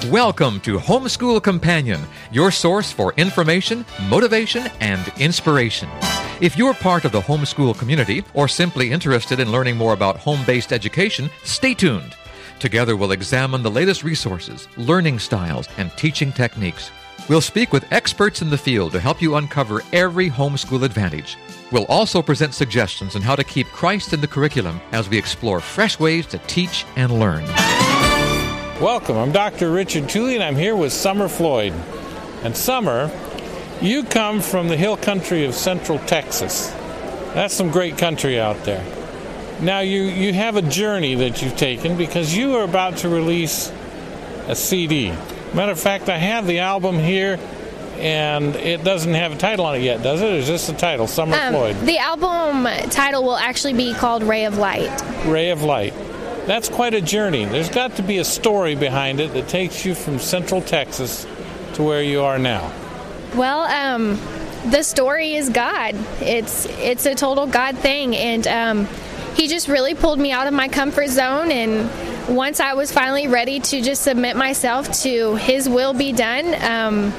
Welcome to Homeschool Companion, your source for information, motivation, and inspiration. If you're part of the homeschool community or simply interested in learning more about home-based education, stay tuned. Together we'll examine the latest resources, learning styles, and teaching techniques. We'll speak with experts in the field to help you uncover every homeschool advantage. We'll also present suggestions on how to keep Christ in the curriculum as we explore fresh ways to teach and learn. Welcome. I'm Dr. Richard Tooley, and I'm here with Summer Floyd. And Summer, you come from the hill country of Central Texas. That's some great country out there. Now, you have a journey that you've taken because you are about to release a CD. Matter of fact, I have the album here, and it doesn't have a title on it yet, does it? Or is this the title, Summer Floyd? The album title will actually be called Ray of Light. Ray of Light. That's quite a journey. There's got to be a story behind it that takes you from Central Texas to where you are now. Well, the story is God. It's a total God thing, and He just really pulled me out of my comfort zone, and once I was finally ready to just submit myself to His will be done,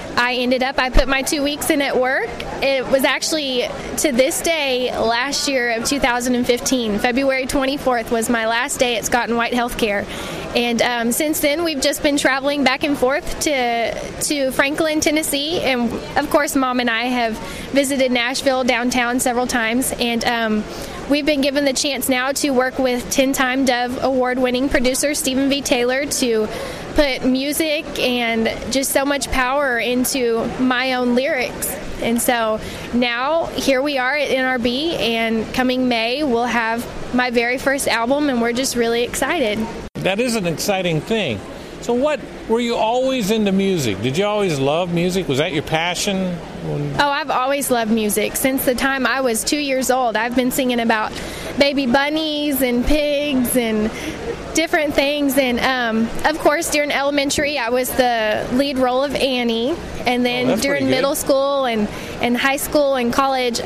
I put my 2 weeks in at work. It was actually, to this day, last year of 2015, February 24th was my last day at Scott & White Healthcare. And since then, we've just been traveling back and forth to Franklin, Tennessee. And, of course, Mom and I have visited Nashville downtown several times. And we've been given the chance now to work with 10-time Dove Award-winning producer Stephen V. Taylor to put music and just so much power into my own lyrics. And so now here we are at NRB, and coming May we'll have my very first album, and we're just really excited. That is an exciting thing. So were you always into music? Did you always love music? Was that your passion? Oh, I've always loved music. Since the time I was 2 years old, I've been singing about baby bunnies and pigs and different things. And, of course, during elementary, I was the lead role of Annie. And then during middle school and high school and college,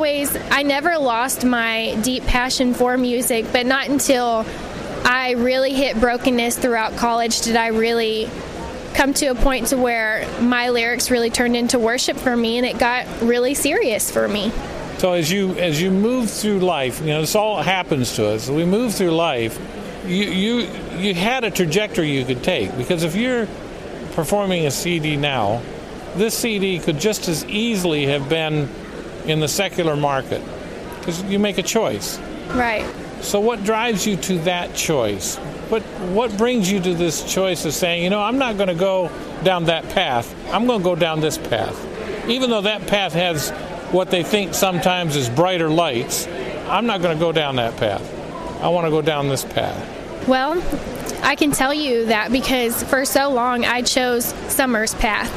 I never lost my deep passion for music, but not until I really hit brokenness throughout college did I really come to a point to where my lyrics really turned into worship for me, and it got really serious for me. So as you move through life, this all happens to us. We move through life. You had a trajectory you could take, because if you're performing a CD now, this CD could just as easily have been in the secular market, because you make a choice. Right. So what drives you to that choice? What brings you to this choice of saying, I'm not going to go down that path. I'm going to go down this path. Even though that path has what they think sometimes is brighter lights, I'm not going to go down that path. I want to go down this path. Well, I can tell you that because for so long I chose Summer's path.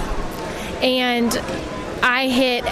And I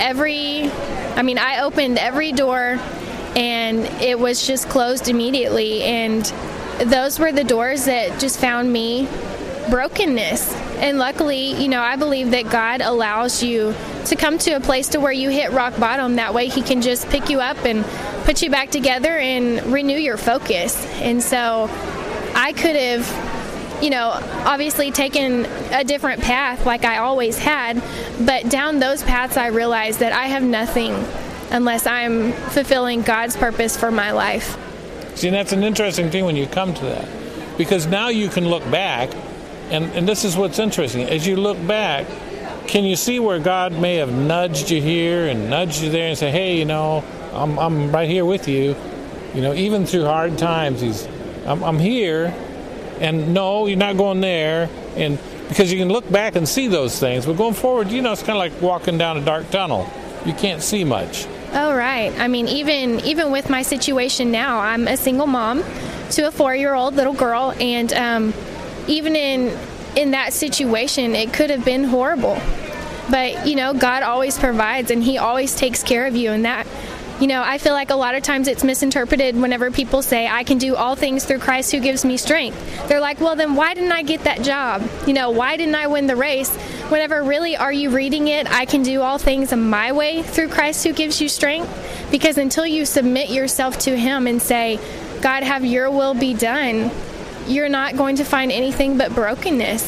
opened every door, and it was just closed immediately. And those were the doors that just found me brokenness. And luckily, I believe that God allows you to come to a place to where you hit rock bottom. That way He can just pick you up and put you back together and renew your focus. And so I could have obviously taken a different path like I always had, but down those paths I realized that I have nothing unless I'm fulfilling God's purpose for my life. See, that's an interesting thing when you come to that, because now you can look back, and this is what's interesting. As you look back, can you see where God may have nudged you here and nudged you there and say, hey, I'm right here with you, even through hard times, I'm here, and no, you're not going there, and because you can look back and see those things, but going forward, it's kind of like walking down a dark tunnel. You can't see much. Oh, right. I mean, even with my situation now, I'm a single mom to a 4-year-old little girl, and even in that situation, it could have been horrible. But, God always provides, and He always takes care of you, and that, I feel like a lot of times it's misinterpreted whenever people say, I can do all things through Christ who gives me strength. They're like, well, then why didn't I get that job? Why didn't I win the race? Whenever really, are you reading it, I can do all things my way through Christ who gives you strength? Because until you submit yourself to Him and say, God, have your will be done, you're not going to find anything but brokenness.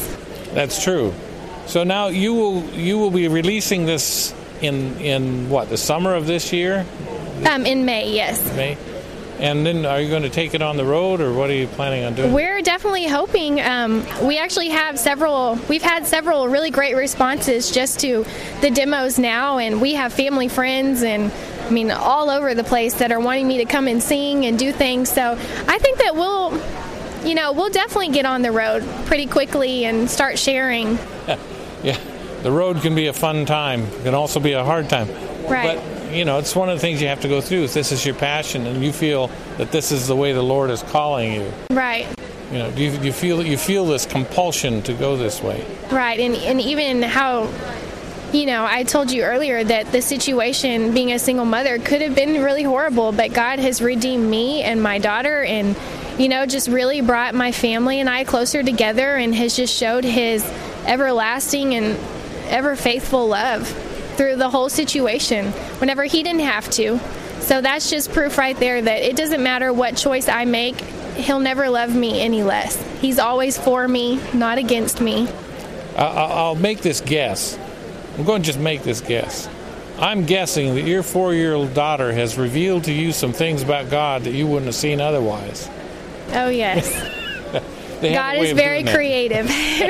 That's true. So now you will be releasing this in what, the summer of this year? In May, yes. May. And then are you going to take it on the road, or what are you planning on doing? We're definitely hoping. We actually have we've had several really great responses just to the demos now, and we have family, friends, and all over the place that are wanting me to come and sing and do things. So I think that we'll definitely get on the road pretty quickly and start sharing. Yeah, the road can be a fun time. It can also be a hard time. Right. But it's one of the things you have to go through. If this is your passion and you feel that this is the way the Lord is calling you. Right. You feel this compulsion to go this way. Right, and even how, I told you earlier that the situation, being a single mother, could have been really horrible, but God has redeemed me and my daughter, and just really brought my family and I closer together, and has just showed His everlasting and ever faithful love through the whole situation whenever He didn't have to. So that's just proof right there that it doesn't matter what choice I make, He'll never love me any less. He's always for me, not against me. I'll make this guess. I'm going to just make this guess. I'm guessing that your 4-year-old daughter has revealed to you some things about God that you wouldn't have seen otherwise. Oh, yes. God is very creative.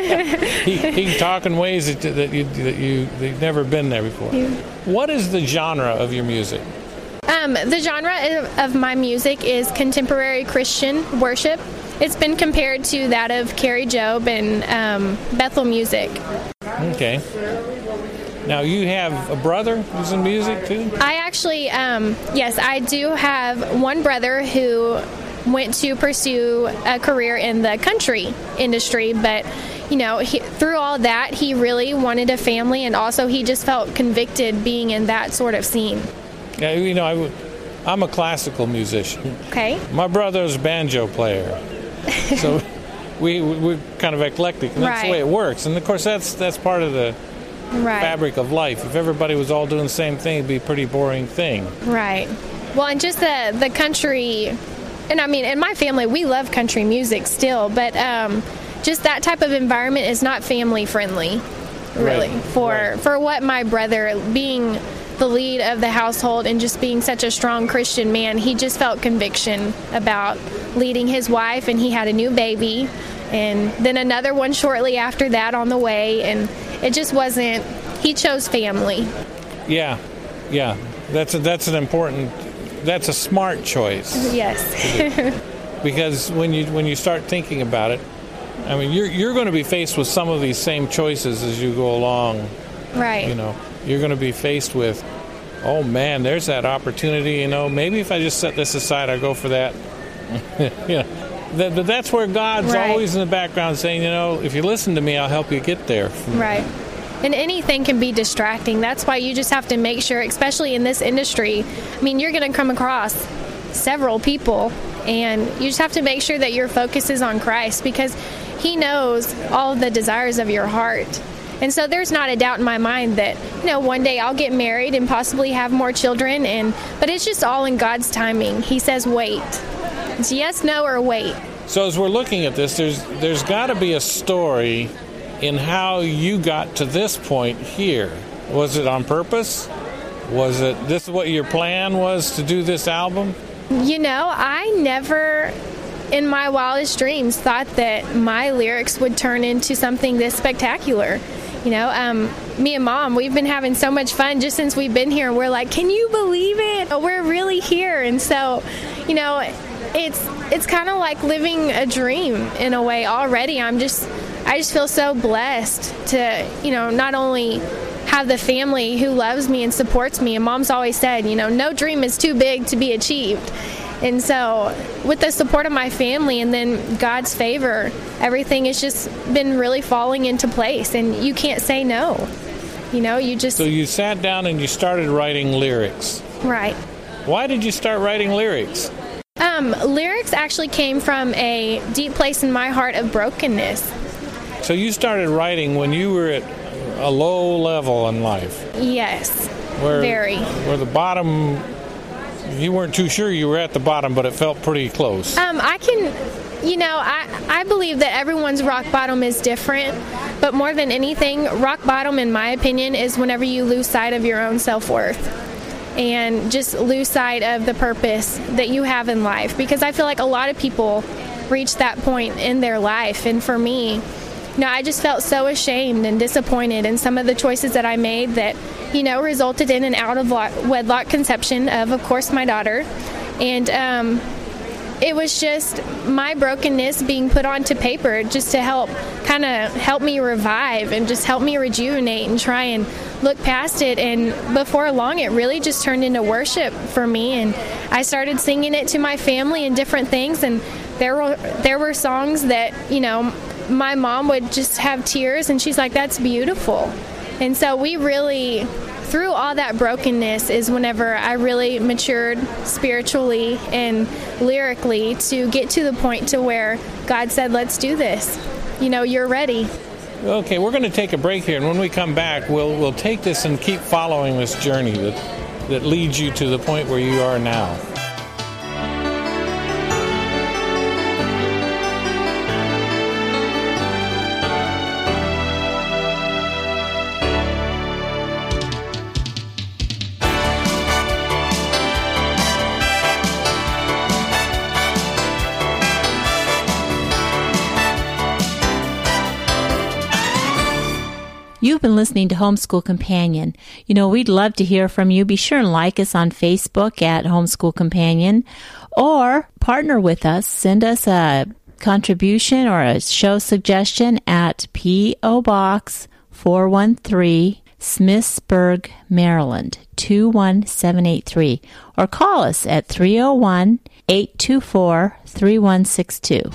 He can talk in ways that you've never been there before. What is the genre of your music? The genre of my music is contemporary Christian worship. It's been compared to that of Carrie Job and Bethel music. Okay. Now, you have a brother who's in music, too? I actually, yes, I do have one brother who went to pursue a career in the country industry, but through all that, he really wanted a family, and also he just felt convicted being in that sort of scene. Yeah, I'm a classical musician. Okay. My brother's a banjo player, so we're kind of eclectic, and that's the way it works. And of course, that's part of the fabric of life. If everybody was all doing the same thing, it'd be a pretty boring thing. Right. Well, and just the country. And in my family, we love country music still, but just that type of environment is not family friendly, really. For what my brother, being the lead of the household and just being such a strong Christian man, he just felt conviction about leading his wife, and he had a new baby, and then another one shortly after that on the way, and it just wasn't. He chose family. Yeah, that's an important. That's a smart choice. Yes. Because when you start thinking about it, you're going to be faced with some of these same choices as you go along. Right. You're going to be faced with, oh man, there's that opportunity. Maybe if I just set this aside, I'll go for that. But that's where God's always in the background saying, if you listen to me, I'll help you get there. Right. And anything can be distracting. That's why you just have to make sure, especially in this industry, you're going to come across several people, and you just have to make sure that your focus is on Christ, because He knows all of the desires of your heart. And so there's not a doubt in my mind that, one day I'll get married and possibly have more children, but it's just all in God's timing. He says wait. It's yes, no, or wait. So as we're looking at this, there's got to be a story in how you got to this point here. Was it on purpose? Was it this is what your plan was to do this album? I never in my wildest dreams thought that my lyrics would turn into something this spectacular. Me and Mom, we've been having so much fun just since we've been here. We're like, can you believe it? We're really here. And so, it's kind of like living a dream in a way already. I just feel so blessed to, not only have the family who loves me and supports me. And Mom's always said, no dream is too big to be achieved. And so with the support of my family and then God's favor, everything has just been really falling into place. And you can't say no. You just... So you sat down and you started writing lyrics. Right. Why did you start writing lyrics? Lyrics actually came from a deep place in my heart of brokenness. So you started writing when you were at a low level in life. Yes, very. Where the bottom, you weren't too sure you were at the bottom, but it felt pretty close. I believe that everyone's rock bottom is different, But more than anything, rock bottom, in my opinion, is whenever you lose sight of your own self-worth and just lose sight of the purpose that you have in life. Because I feel like a lot of people reach that point in their life. And for me, I just felt so ashamed and disappointed in some of the choices that I made that, resulted in an out-of-wedlock conception of course, my daughter. And it was just my brokenness being put onto paper just to help me revive and just help me rejuvenate and try and look past it. And before long, it really just turned into worship for me. And I started singing it to my family and different things. And there were songs that, my mom would just have tears, and she's like, "That's beautiful." And so we really, through all that brokenness, is whenever I really matured spiritually and lyrically to get to the point to where God said, "Let's do this. You're ready." Okay, we're going to take a break here, and when we come back, we'll take this and keep following this journey that leads you to the point where you are now. You've been listening to Homeschool Companion. We'd love to hear from you. Be sure and like us on Facebook at Homeschool Companion, or partner with us. Send us a contribution or a show suggestion at P.O. Box 413, Smithsburg, Maryland, 21783, or call us at 301-824-3162.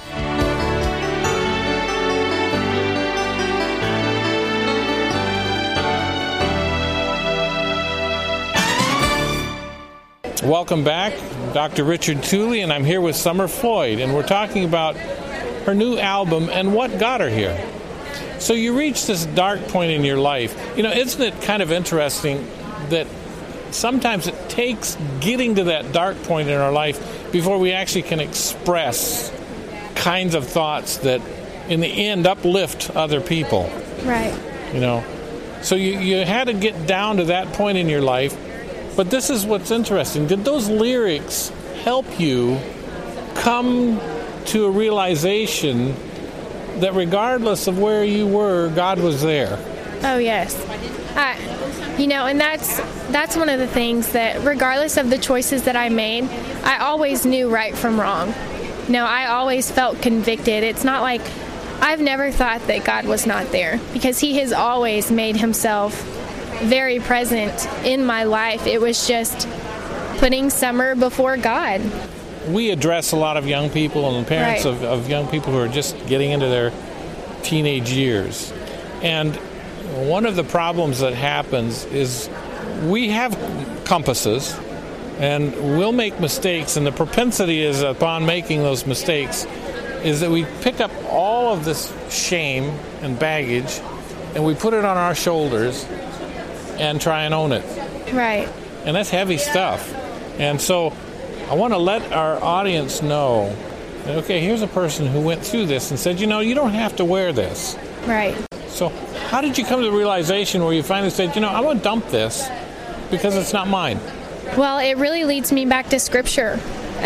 Welcome back. Dr. Richard Tooley, and I'm here with Summer Floyd, and we're talking about her new album and what got her here. So you reached this dark point in your life. Isn't it kind of interesting that sometimes it takes getting to that dark point in our life before we actually can express kinds of thoughts that in the end uplift other people? Right. So you had to get down to that point in your life. But this is what's interesting. Did those lyrics help you come to a realization that regardless of where you were, God was there? Oh, yes. And that's one of the things that regardless of the choices that I made, I always knew right from wrong. I always felt convicted. It's not like I've never thought that God was not there, because He has always made Himself very present in my life. It was just putting Summer before God. We address a lot of young people and parents Right. of young people who are just getting into their teenage years. And one of the problems that happens is we have compasses and we'll make mistakes, and the propensity is upon making those mistakes is that we pick up all of this shame and baggage and we put it on our shoulders and try and own it. Right. And that's heavy stuff. And so I want to let our audience know that, okay, here's a person who went through this and said, you don't have to wear this. Right. So how did you come to the realization where you finally said, I want to dump this because it's not mine? Well, it really leads me back to Scripture.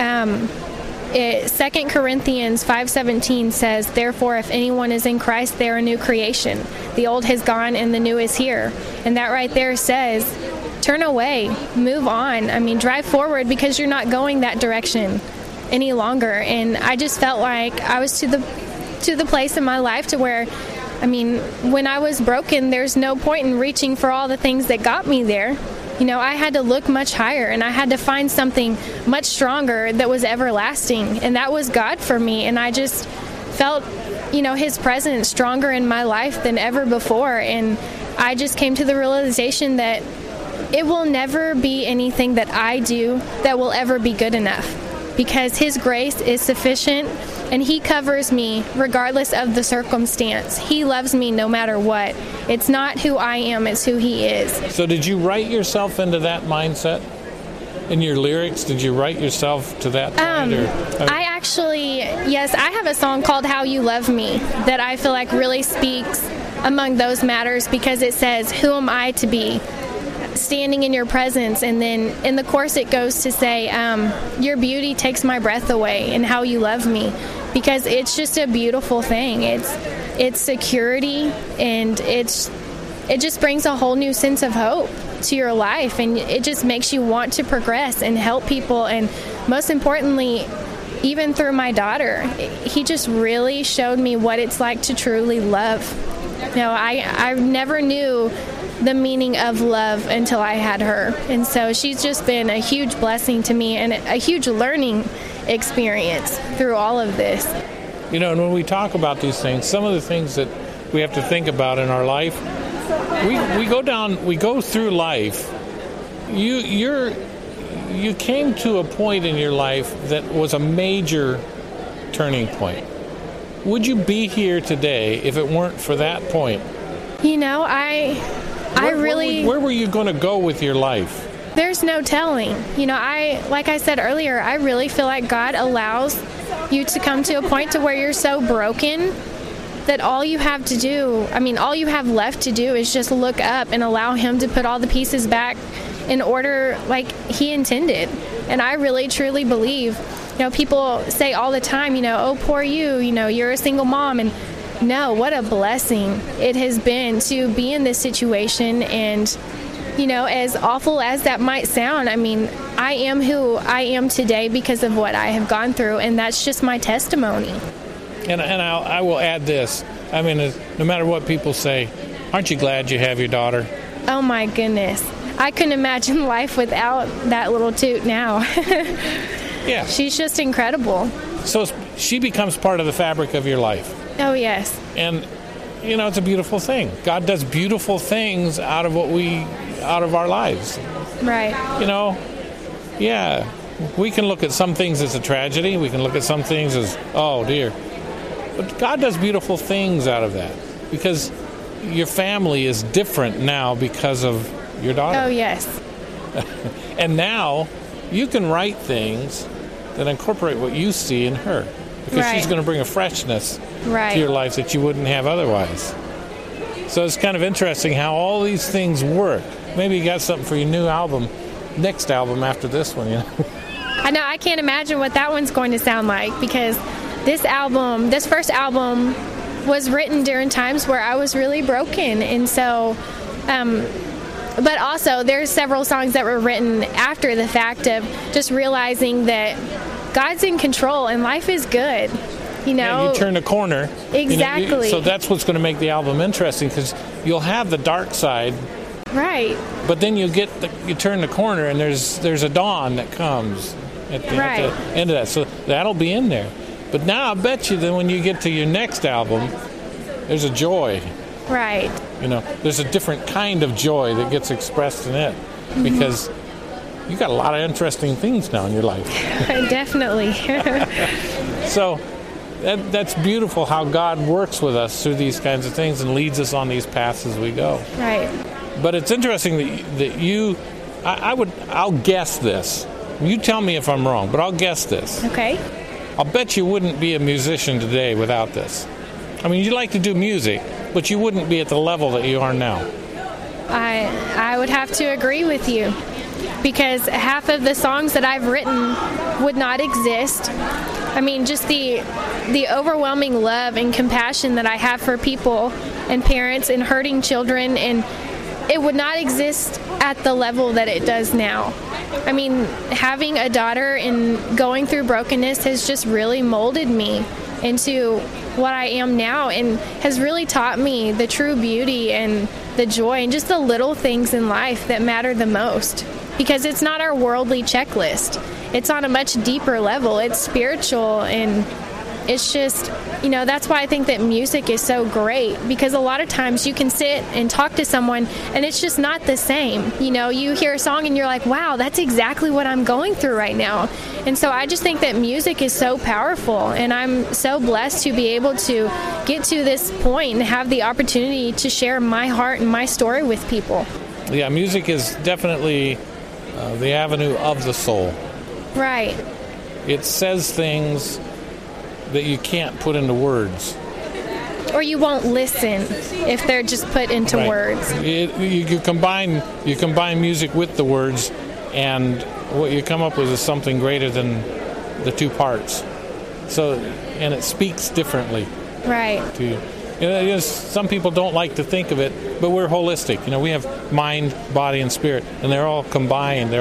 2 Corinthians 5:17 says, "Therefore, if anyone is in Christ, they are a new creation. The old has gone and the new is here." And that right there says, turn away, move on. Drive forward, because you're not going that direction any longer. And I just felt like I was to the place in my life to where, when I was broken, there's no point in reaching for all the things that got me there. I had to look much higher, and I had to find something much stronger that was everlasting, and that was God for me. And I just felt, His presence stronger in my life than ever before. And I just came to the realization that it will never be anything that I do that will ever be good enough, because His grace is sufficient, and He covers me regardless of the circumstance. He loves me no matter what. It's not who I am, it's who He is. So did you write yourself into that mindset? In your lyrics, did you write yourself to that point? Yes, I have a song called How You Love Me that I feel like really speaks among those matters, because it says, who am I to be standing in your presence? And then in the course it goes to say, your beauty takes my breath away, and how you love me, because it's just a beautiful thing. It's security, and it just brings a whole new sense of hope to your life, and it just makes you want to progress and help people. And most importantly, even through my daughter, he just really showed me what it's like to truly love. I never knew the meaning of love until I had her, and so she's just been a huge blessing to me and a huge learning experience through all of this. And when we talk about these things, some of the things that we have to think about in our life, we go through life. You came to a point in your life that was a major turning point. Would you be here today if it weren't for that point? Where were you going to go with your life? There's no telling. Like I said earlier, I really feel like God allows you to come to a point to where you're so broken that all you have left to do is just look up and allow Him to put all the pieces back in order like He intended. And I really truly believe, people say all the time, oh, poor you, you're a single mom. And no, what a blessing it has been to be in this situation. And, as awful as that might sound, I am who I am today because of what I have gone through, and that's just my testimony. And I will add this. No matter what people say, aren't you glad you have your daughter? Oh, my goodness. I couldn't imagine life without that little toot now. Yeah. She's just incredible. So she becomes part of the fabric of your life. Oh, yes. And, it's a beautiful thing. God does beautiful things out of our lives. Right. Yeah, we can look at some things as a tragedy. We can look at some things as, oh, dear. But God does beautiful things out of that, because your family is different now because of your daughter. Oh, yes. And now you can write things that incorporate what you see in her, because she's going to bring a freshness to your life that you wouldn't have otherwise. So it's kind of interesting how all these things work. Maybe you got something for your new album, next album after this one, I know, I can't imagine what that one's going to sound like, because this first album was written during times where I was really broken. And so, but also there's several songs that were written after the fact of just realizing that God's in control and life is good. Yeah, you turn the corner. Exactly. So that's what's going to make the album interesting, because you'll have the dark side. Right. But then you turn the corner, and there's a dawn that comes at the end of that. So that'll be in there. But now I bet you that when you get to your next album, there's a joy. Right. There's a different kind of joy that gets expressed in it, because you got a lot of interesting things now in your life. Definitely. So that's beautiful how God works with us through these kinds of things and leads us on these paths as we go. Right. But it's interesting that you, I'll guess this. You tell me if I'm wrong, but I'll guess this. Okay. I'll bet you wouldn't be a musician today without this. You like to do music, but you wouldn't be at the level that you are now. I would have to agree with you, because half of the songs that I've written would not exist. Just the overwhelming love and compassion that I have for people and parents and hurting children, and it would not exist at the level that it does now. Having a daughter and going through brokenness has just really molded me into what I am now, and has really taught me the true beauty and the joy and just the little things in life that matter the most. Because it's not our worldly checklist. It's on a much deeper level. It's spiritual, and it's just, that's why I think that music is so great, because a lot of times you can sit and talk to someone and it's just not the same. You hear a song and you're like, wow, that's exactly what I'm going through right now. And so I just think that music is so powerful, and I'm so blessed to be able to get to this point and have the opportunity to share my heart and my story with people. Yeah, music is definitely the avenue of the soul. Right. It says things that you can't put into words. or you won't listen if they're just put into Right. words. You combine music with the words, and what you come up with is something greater than the two parts. So, and it speaks differently Right. to you. Some people don't like to think of it, but we're holistic. We have mind, body, and spirit, and they're all combined.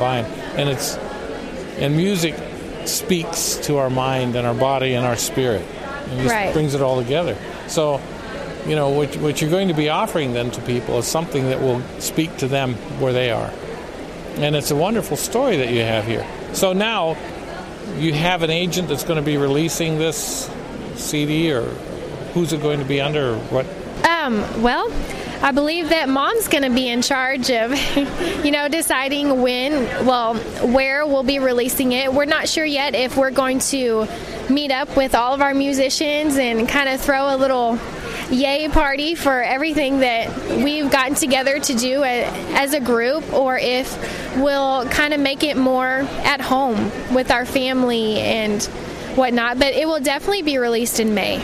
And music speaks to our mind and our body and our spirit, and just Right. brings it all together. So, what you're going to be offering then to people is something that will speak to them where they are. And it's a wonderful story that you have here. So now you have an agent that's going to be releasing this CD, or who's it going to be under, or what? Well, I believe that Mom's going to be in charge of, deciding where we'll be releasing it. We're not sure yet if we're going to meet up with all of our musicians and kind of throw a little yay party for everything that we've gotten together to do as a group, or if we'll kind of make it more at home with our family and whatnot. But it will definitely be released in May.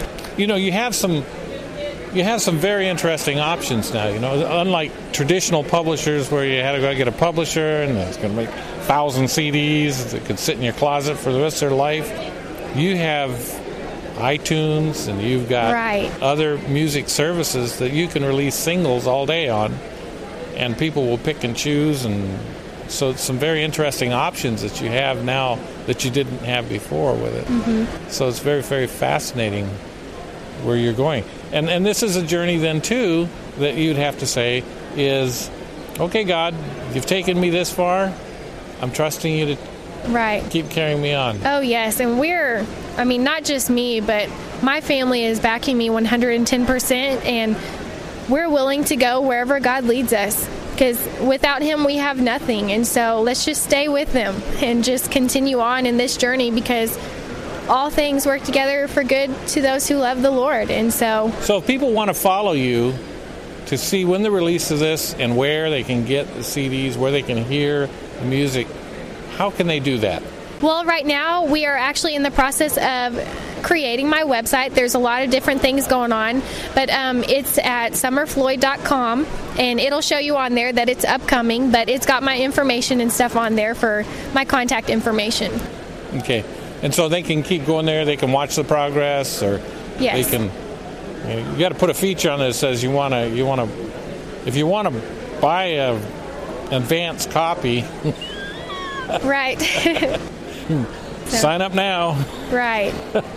You have some very interesting options now. Unlike traditional publishers where you had to go get a publisher and it's going to make 1,000 CDs that could sit in your closet for the rest of their life. You have iTunes, and you've got Right. other music services that you can release singles all day on, and people will pick and choose. And so some very interesting options that you have now that you didn't have before with it. Mm-hmm. So it's very, very fascinating where you're going. And this is a journey then too that you'd have to say is, okay, God, you've taken me this far. I'm trusting you to Right. keep carrying me on. Oh, yes. And not just me, but my family is backing me 110%, and we're willing to go wherever God leads us, because without Him, we have nothing. And so let's just stay with Him and just continue on in this journey, because all things work together for good to those who love the Lord. And so if people want to follow you to see when the release of this and where they can get the CDs, where they can hear the music, how can they do that? Well, right now we are actually in the process of creating my website. There's a lot of different things going on, but it's at summerfloyd.com, and it'll show you on there that it's upcoming, but it's got my information and stuff on there for my contact information. Okay. And so they can keep going there, they can watch the progress, or Yes. they can, you got to put a feature on it that says if you want to buy an advanced copy, Right. sign up now. Right.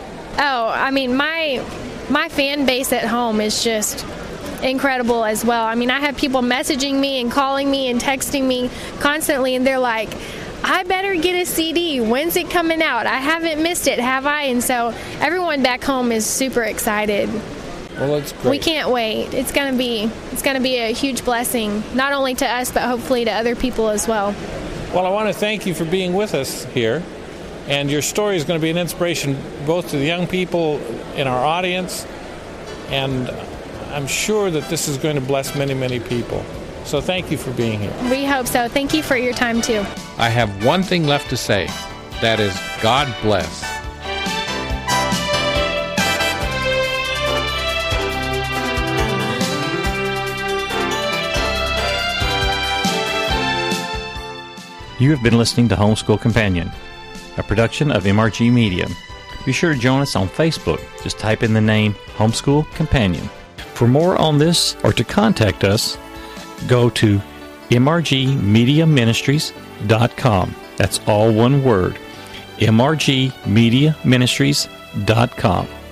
My fan base at home is just incredible as well. I have people messaging me and calling me and texting me constantly, and they're like, I better get a CD. When's it coming out? I haven't missed it, have I? And so everyone back home is super excited. Well, that's great. We can't wait. It's gonna be a huge blessing, not only to us, but hopefully to other people as well. Well, I want to thank you for being with us here. And your story is going to be an inspiration both to the young people in our audience, and I'm sure that this is going to bless many, many people. So thank you for being here. We hope so. Thank you for your time, too. I have one thing left to say. That is, God bless. You have been listening to Homeschool Companion, a production of MRG Media. Be sure to join us on Facebook. Just type in the name Homeschool Companion. For more on this or to contact us, go to mrgmediaministries.com. That's all one word, mrgmediaministries.com.